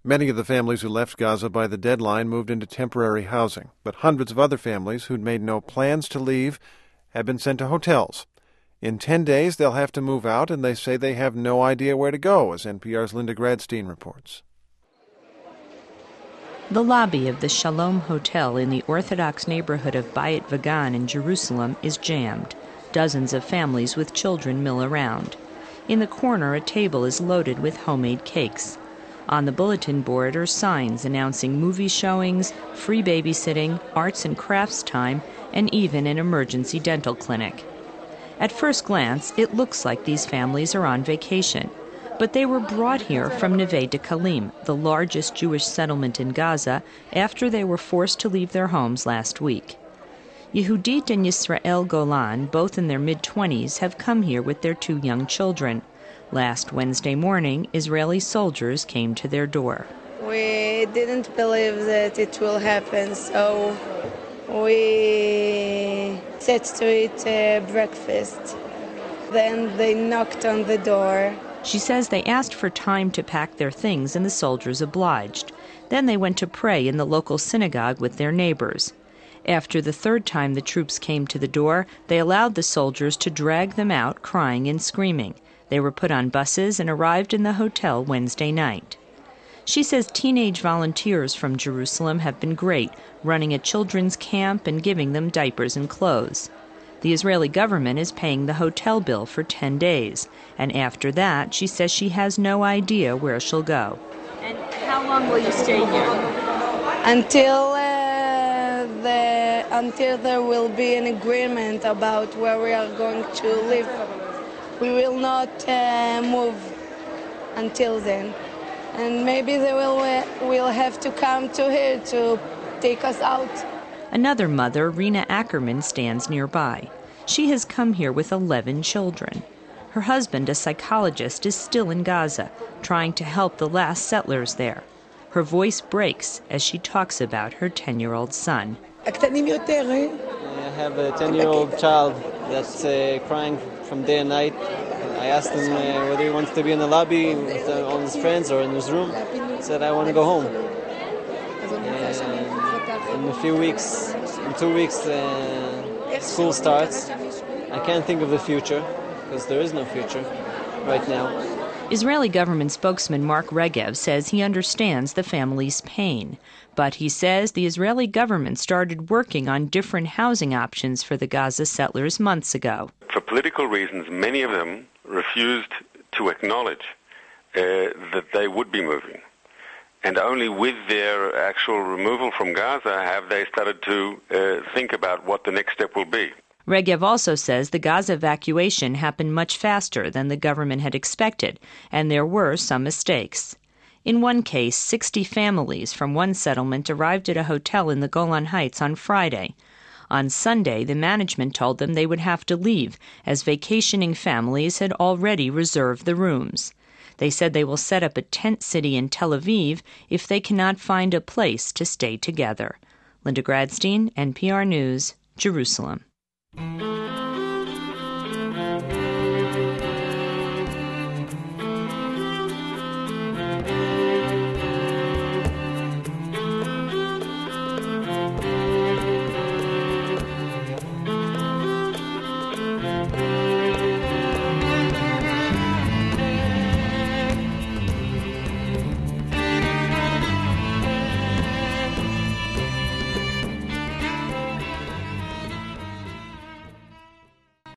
Many of the families who left Gaza by the deadline moved into temporary housing, but hundreds of other families who'd made no plans to leave have been sent to hotels. In 10 days, they'll have to move out, and they say they have no idea where to go, as NPR's Linda Gradstein reports. The lobby of the Shalom Hotel in the Orthodox neighborhood of Bayit Vagan in Jerusalem is jammed. Dozens of families with children mill around. In the corner, a table is loaded with homemade cakes. On the bulletin board are signs announcing movie showings, free babysitting, arts and crafts time, and even an emergency dental clinic. At first glance, it looks like these families are on vacation. But they were brought here from Neve Dekalim, the largest Jewish settlement in Gaza, after they were forced to leave their homes last week. Yehudit and Yisrael Golan, both in their mid-20s, have come here with their 2 young children. Last Wednesday morning, Israeli soldiers came to their door. We didn't believe that it will happen, so we sat to eat breakfast. Then they knocked on the door. She says they asked for time to pack their things and the soldiers obliged. Then they went to pray in the local synagogue with their neighbors. After the 3rd time the troops came to the door, they allowed the soldiers to drag them out, crying and screaming. They were put on buses and arrived in the hotel Wednesday night. She says teenage volunteers from Jerusalem have been great, running a children's camp and giving them diapers and clothes. The Israeli government is paying the hotel bill for 10 days, and after that, she says she has no idea where she'll go. And how long will you stay here? Until there will be an agreement about where we are going to live. We will not move until then. And maybe they will have to come to here to take us out. Another mother, Rena Ackerman, stands nearby. She has come here with 11 children. Her husband, a psychologist, is still in Gaza, trying to help the last settlers there. Her voice breaks as she talks about her 10-year-old son. I have a 10-year-old child that's crying from day and night. I asked him whether he wants to be in the lobby with all his friends or in his room. He said, I want to go home. In a few weeks, in 2 weeks, school starts. I can't think of the future, because there is no future right now. Israeli government spokesman Mark Regev says he understands the family's pain, but he says the Israeli government started working on different housing options for the Gaza settlers months ago. For political reasons, many of them refused to acknowledge that they would be moving. And only with their actual removal from Gaza have they started to think about what the next step will be. Regev also says the Gaza evacuation happened much faster than the government had expected, and there were some mistakes. In one case, 60 families from one settlement arrived at a hotel in the Golan Heights on Friday. On Sunday, the management told them they would have to leave, as vacationing families had already reserved the rooms. They said they will set up a tent city in Tel Aviv if they cannot find a place to stay together. Linda Gradstein, NPR News, Jerusalem.